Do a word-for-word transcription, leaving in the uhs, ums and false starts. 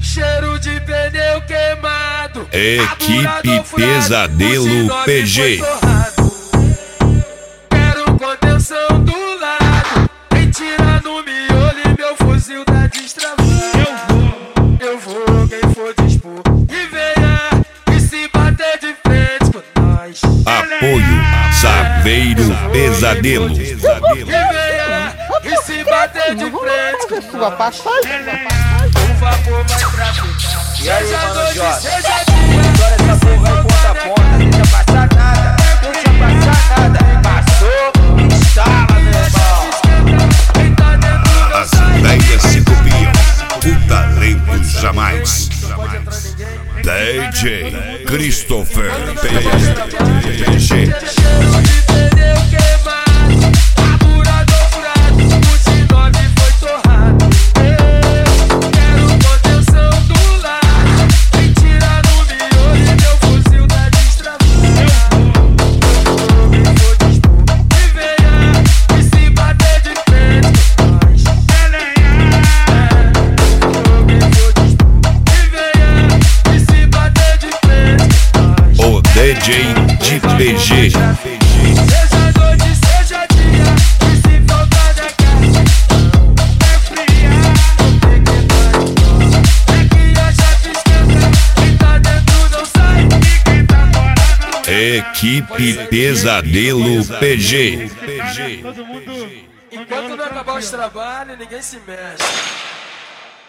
cheiro de pneu queimado. Equipe Pesadelo P G. Quero contenção do lado, quem tira no miolo e meu fuzil tá destravado. Eu vou, eu vou, quem for dispor e venha e se bater de frente com nós. Apoio Saveiro Pesadelo. E venha e se bater de frente com Sua nós. passagem. O vapor vai traficar. E aí, Seja mano, noite, Jota? seja dia. Agora essa porra aí ponta a ponta, não deixa passar nada, não deixa passar nada. Passou, instala, meu irmão. Quem tá dentro não As sai. ideias se copiam, o talento jamais. D J Christopher P G. Cheiro de pneu queimado, carburador furado, o de nove foi torrado. Quero contenção do lado, quem tira no miolo e meu fuzil tá destravado. Eu vou, quem for dispor e venha e se bater de frente com nós. Eu vou, quem for dispor e venha e se bater de frente com nós. O D J de P G. Seja noite, seja dia, e se faltar da casa, é fria, não tem que dar. É que a chave esquenta, quem tá dentro não sai, e quem tá fora não é. Equipe Pesadelo P G. Enquanto não acabar os trabalhos, ninguém se mexe.